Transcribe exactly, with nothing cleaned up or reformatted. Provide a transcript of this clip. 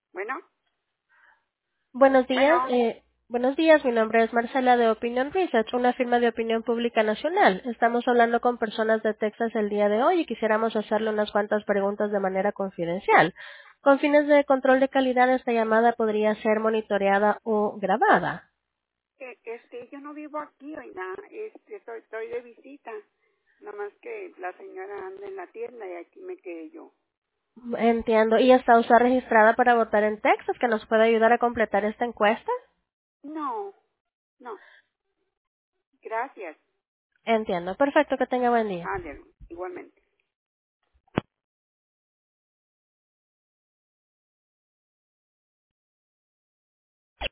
Bueno, Buenos días. bueno, Eh, buenos días, mi nombre es Marcela de Opinion Research, una firma de opinión pública nacional. Estamos hablando con personas de Texas el día de hoy y quisiéramos hacerle unas cuantas preguntas de manera confidencial. Con fines de control de calidad, esta llamada podría ser monitoreada o grabada. eh, este, yo no vivo aquí, oiga, este, estoy, estoy de visita, nada más que la señora anda en la tienda y aquí me quedé yo. Entiendo. ¿Y está usted registrada para votar en Texas, que nos puede ayudar a completar esta encuesta? No, no, gracias. Entiendo. Perfecto, que tenga buen día. Ándale, igualmente.